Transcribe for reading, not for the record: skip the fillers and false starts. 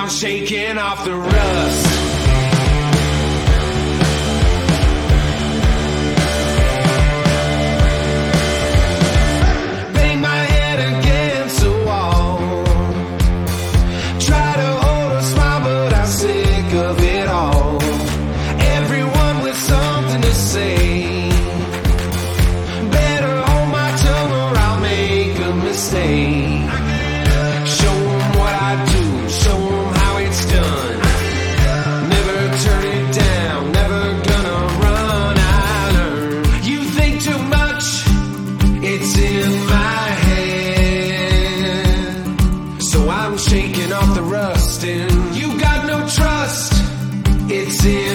I'm shaking off the rust. Bang my head against the wall. Try to hold a smile, but I'm sick of it all. Everyone with something to say. Better hold my tongue or I'll make a mistake. Show 'em what I do, show 'em how it's done. Never turn it down, never gonna run. I learn. You think too much, it's in my head. So I'm shaking off the rust, and you got no trust, it's in